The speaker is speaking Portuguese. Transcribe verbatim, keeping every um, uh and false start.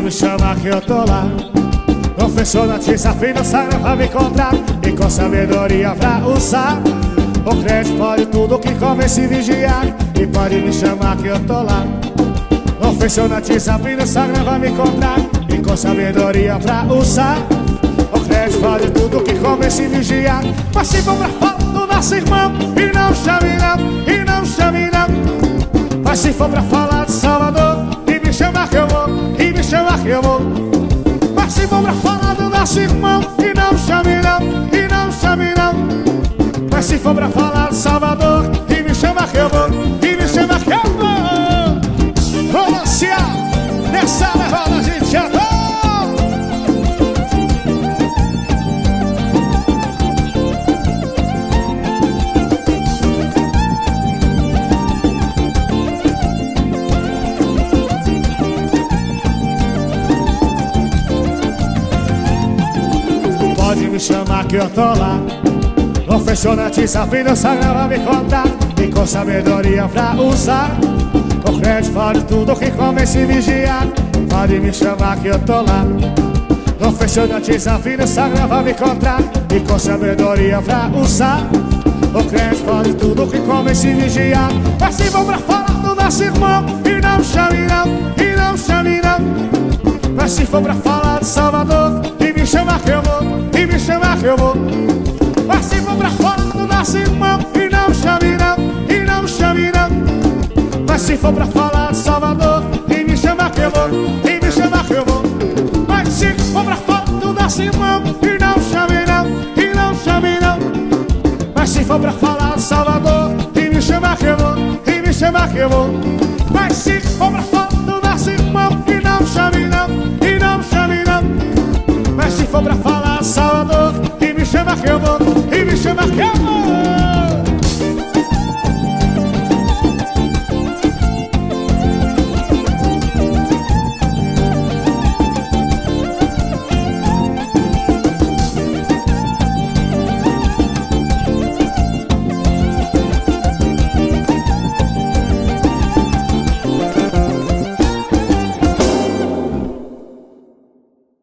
me chamar que eu tô lá. Confessou notícia, fim no Instagram pra me encontrar e com sabedoria pra usar. O crédito pode tudo que convence vigiar e pode me chamar que eu tô lá. Confessou notícia, fim no Instagram pra me encontrar e com sabedoria pra usar. O crédito pode tudo que convence vigiar. Mas se for pra falar do nosso irmão, e não chame não, e não chame não. Mas se for pra falar de Salvador, e me chamar que eu vou, e me chamar que eu vou. Mas se for pra falar do nosso irmão, e não chame não, e não chame não. Mas se for pra falar de Salvador, e me chamar que eu vou, e me chamar que eu vou. Vou anunciar, nessa levada a gente já tá. Pode me chamar que eu tô lá. Confessou notícia, fim no Instagram pra me contar e com sabedoria pra usar. O crédito pode tudo que convence vigiar. Pode me chamar que eu tô lá. Confessou notícia, fim no Instagram pra me encontrar e com sabedoria pra usar. O crédito pode tudo que convence vigiar. Mas se for pra falar do nosso irmão, e não chame não, e não chame não. Mas se for pra falar de Salvador, e me chamar que eu vou, e me chamar que eu vou. Mas se for pra falar do nosso irmão, e não chame não, e não chame não. Mas se for pra falar de Salvador, e me chamar que eu vou, e me chamar que eu vou. Mas se for pra falar do nosso irmão, e não chame não, e não chame não. Mas se for pra falar de Salvador, e me chamar que eu vou, e me chamar que eu vou. Mas se for pra falar do nosso irmão, e não chame não, e não chame não. Mas se for pra falar de Salvador, e me chama que eu vou, e me chama que eu vou.